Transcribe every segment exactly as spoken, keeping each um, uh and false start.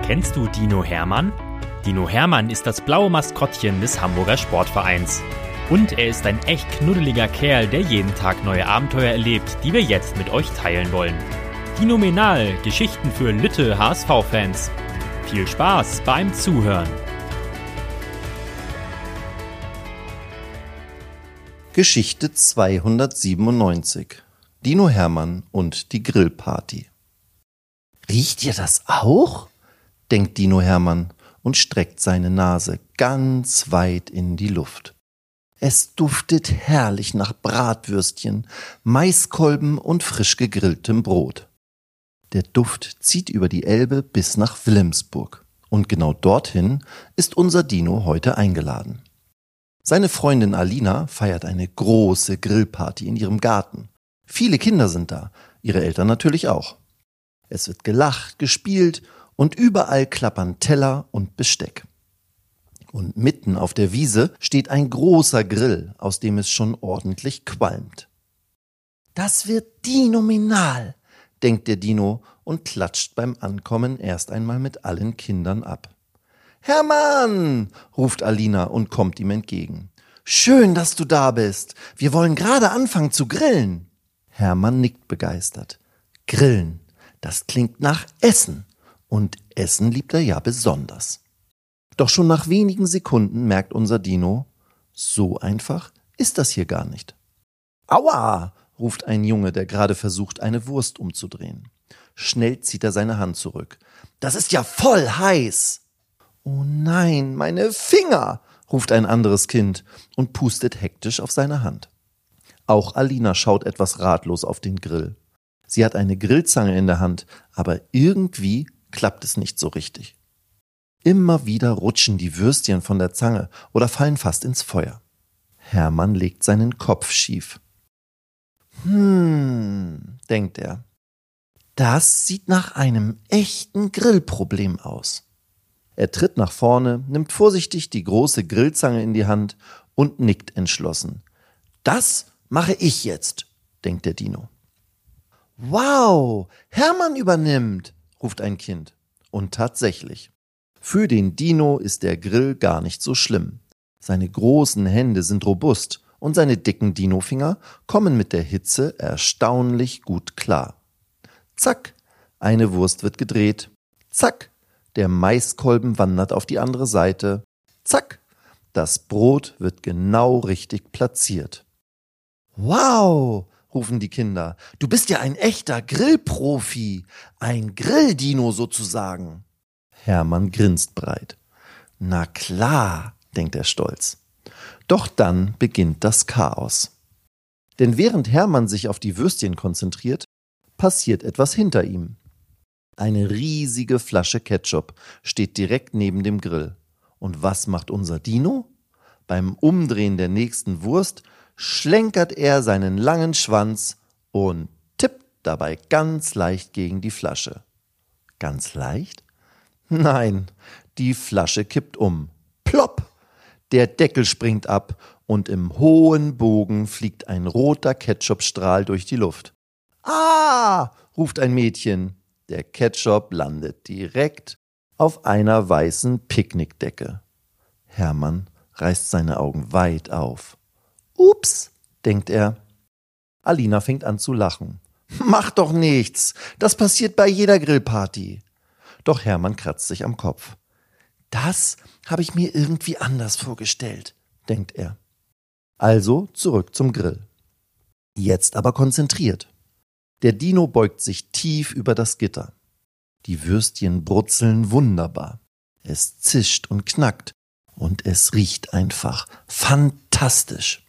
Kennst du Dino Hermann? Dino Hermann ist das blaue Maskottchen des Hamburger Sportvereins. Und er ist ein echt knuddeliger Kerl, der jeden Tag neue Abenteuer erlebt, die wir jetzt mit euch teilen wollen. Dinomenal, Geschichten für Lütte H S V-Fans. Viel Spaß beim Zuhören. Geschichte zweihundertsiebenundneunzig. Dino Hermann und die Grillparty. Riecht ihr das auch? Denkt Dino Hermann und streckt seine Nase ganz weit in die Luft. Es duftet herrlich nach Bratwürstchen, Maiskolben und frisch gegrilltem Brot. Der Duft zieht über die Elbe bis nach Wilhelmsburg. Und genau dorthin ist unser Dino heute eingeladen. Seine Freundin Alina feiert eine große Grillparty in ihrem Garten. Viele Kinder sind da, ihre Eltern natürlich auch. Es wird gelacht, gespielt und überall klappern Teller und Besteck. Und mitten auf der Wiese steht ein großer Grill, aus dem es schon ordentlich qualmt. Das wird dinominal, denkt der Dino und klatscht beim Ankommen erst einmal mit allen Kindern ab. Hermann, ruft Alina und kommt ihm entgegen. Schön, dass du da bist. Wir wollen gerade anfangen zu grillen. Hermann nickt begeistert. Grillen, das klingt nach Essen. Und Essen liebt er ja besonders. Doch schon nach wenigen Sekunden merkt unser Dino, so einfach ist das hier gar nicht. Aua, ruft ein Junge, der gerade versucht, eine Wurst umzudrehen. Schnell zieht er seine Hand zurück. Das ist ja voll heiß. Oh nein, meine Finger, ruft ein anderes Kind und pustet hektisch auf seine Hand. Auch Alina schaut etwas ratlos auf den Grill. Sie hat eine Grillzange in der Hand, aber irgendwie klappt es nicht so richtig. Immer wieder rutschen die Würstchen von der Zange oder fallen fast ins Feuer. Hermann legt seinen Kopf schief. Hm, denkt er. Das sieht nach einem echten Grillproblem aus. Er tritt nach vorne, nimmt vorsichtig die große Grillzange in die Hand und nickt entschlossen. Das mache ich jetzt, denkt der Dino. Wow, Hermann übernimmt, ruft ein Kind. Und tatsächlich. Für den Dino ist der Grill gar nicht so schlimm. Seine großen Hände sind robust und seine dicken Dinofinger kommen mit der Hitze erstaunlich gut klar. Zack, eine Wurst wird gedreht. Zack, der Maiskolben wandert auf die andere Seite. Zack, das Brot wird genau richtig platziert. Wow, rufen die Kinder, du bist ja ein echter Grillprofi, ein Grilldino sozusagen. Hermann grinst breit. Na klar, denkt er stolz. Doch dann beginnt das Chaos. Denn während Hermann sich auf die Würstchen konzentriert, passiert etwas hinter ihm. Eine riesige Flasche Ketchup steht direkt neben dem Grill. Und was macht unser Dino? Beim Umdrehen der nächsten Wurst schlenkert er seinen langen Schwanz und tippt dabei ganz leicht gegen die Flasche. Ganz leicht? Nein, die Flasche kippt um. Plopp! Der Deckel springt ab und im hohen Bogen fliegt ein roter Ketchupstrahl durch die Luft. Ah! Ruft ein Mädchen. Der Ketchup landet direkt auf einer weißen Picknickdecke. Hermann reißt seine Augen weit auf. Ups, denkt er. Alina fängt an zu lachen. Mach doch nichts, das passiert bei jeder Grillparty. Doch Hermann kratzt sich am Kopf. Das habe ich mir irgendwie anders vorgestellt, denkt er. Also zurück zum Grill. Jetzt aber konzentriert. Der Dino beugt sich tief über das Gitter. Die Würstchen brutzeln wunderbar. Es zischt und knackt und es riecht einfach fantastisch.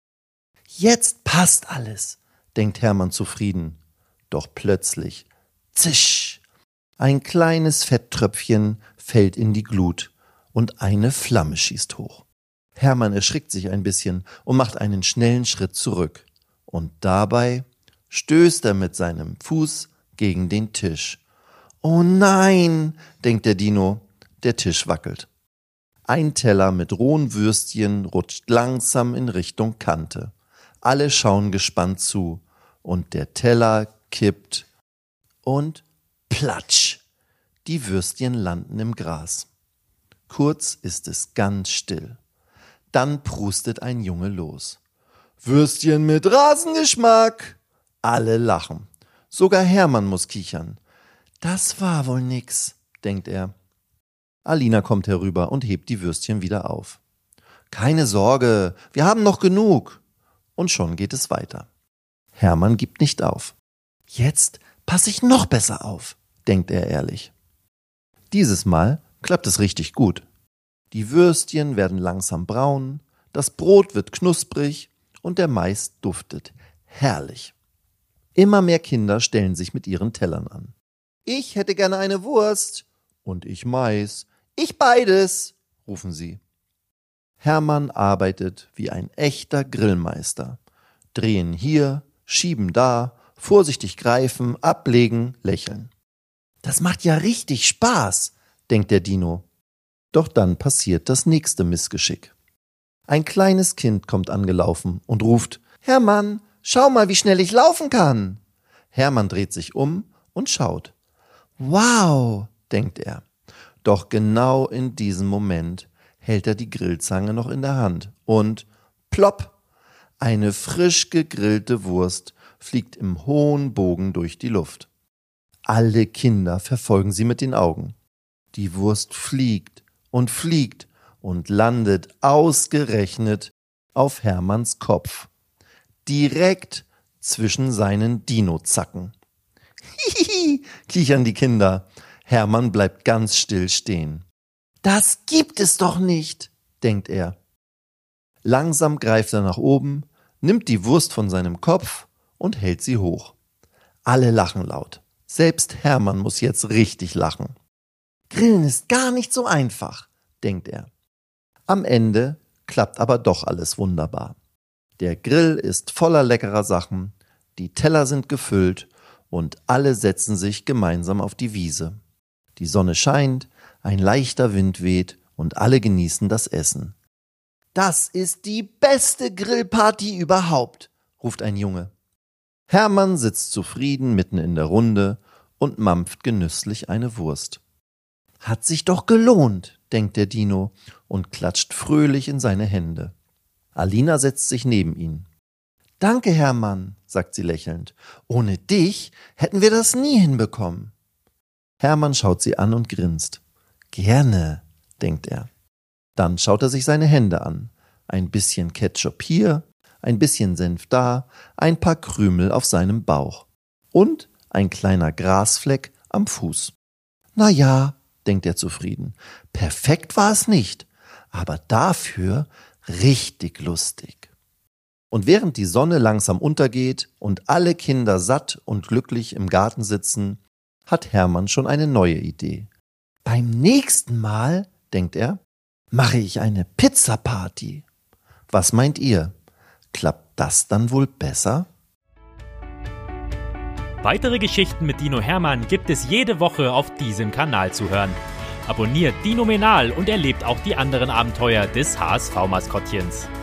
Jetzt passt alles, denkt Hermann zufrieden. Doch plötzlich, zisch, ein kleines Fetttröpfchen fällt in die Glut und eine Flamme schießt hoch. Hermann erschrickt sich ein bisschen und macht einen schnellen Schritt zurück. Und dabei stößt er mit seinem Fuß gegen den Tisch. Oh nein, denkt der Dino, der Tisch wackelt. Ein Teller mit rohen Würstchen rutscht langsam in Richtung Kante. Alle schauen gespannt zu und der Teller kippt und platsch. Die Würstchen landen im Gras. Kurz ist es ganz still. Dann prustet ein Junge los. Würstchen mit Rasengeschmack! Alle lachen. Sogar Hermann muss kichern. Das war wohl nix, denkt er. Alina kommt herüber und hebt die Würstchen wieder auf. Keine Sorge, wir haben noch genug. Und schon geht es weiter. Hermann gibt nicht auf. Jetzt passe ich noch besser auf, denkt er ehrlich. Dieses Mal klappt es richtig gut. Die Würstchen werden langsam braun, das Brot wird knusprig und der Mais duftet. Herrlich. Immer mehr Kinder stellen sich mit ihren Tellern an. Ich hätte gerne eine Wurst. Und ich Mais. Ich beides, rufen sie. Hermann arbeitet wie ein echter Grillmeister. Drehen hier, schieben da, vorsichtig greifen, ablegen, lächeln. Das macht ja richtig Spaß, denkt der Dino. Doch dann passiert das nächste Missgeschick. Ein kleines Kind kommt angelaufen und ruft, Hermann, schau mal, wie schnell ich laufen kann. Hermann dreht sich um und schaut. Wow, denkt er. Doch genau in diesem Moment hält er die Grillzange noch in der Hand und plopp, eine frisch gegrillte Wurst fliegt im hohen Bogen durch die Luft. Alle Kinder verfolgen sie mit den Augen. Die Wurst fliegt und fliegt und landet ausgerechnet auf Hermanns Kopf. Direkt zwischen seinen Dino-Zacken. Hihihi, kichern die Kinder. Hermann bleibt ganz still stehen. Das gibt es doch nicht, denkt er. Langsam greift er nach oben, nimmt die Wurst von seinem Kopf und hält sie hoch. Alle lachen laut. Selbst Hermann muss jetzt richtig lachen. Grillen ist gar nicht so einfach, denkt er. Am Ende klappt aber doch alles wunderbar. Der Grill ist voller leckerer Sachen, die Teller sind gefüllt und alle setzen sich gemeinsam auf die Wiese. Die Sonne scheint, ein leichter Wind weht und alle genießen das Essen. Das ist die beste Grillparty überhaupt, ruft ein Junge. Hermann sitzt zufrieden mitten in der Runde und mampft genüsslich eine Wurst. Hat sich doch gelohnt, denkt der Dino und klatscht fröhlich in seine Hände. Alina setzt sich neben ihn. Danke, Hermann, sagt sie lächelnd. Ohne dich hätten wir das nie hinbekommen. Hermann schaut sie an und grinst. Gerne, denkt er. Dann schaut er sich seine Hände an. Ein bisschen Ketchup hier, ein bisschen Senf da, ein paar Krümel auf seinem Bauch und ein kleiner Grasfleck am Fuß. Na ja, denkt er zufrieden, perfekt war es nicht, aber dafür richtig lustig. Und während die Sonne langsam untergeht und alle Kinder satt und glücklich im Garten sitzen, hat Hermann schon eine neue Idee. Beim nächsten Mal, denkt er, mache ich eine Pizzaparty. Was meint ihr? Klappt das dann wohl besser? Weitere Geschichten mit Dino Hermann gibt es jede Woche auf diesem Kanal zu hören. Abonniert Dinomenal und erlebt auch die anderen Abenteuer des H S V-Maskottchens.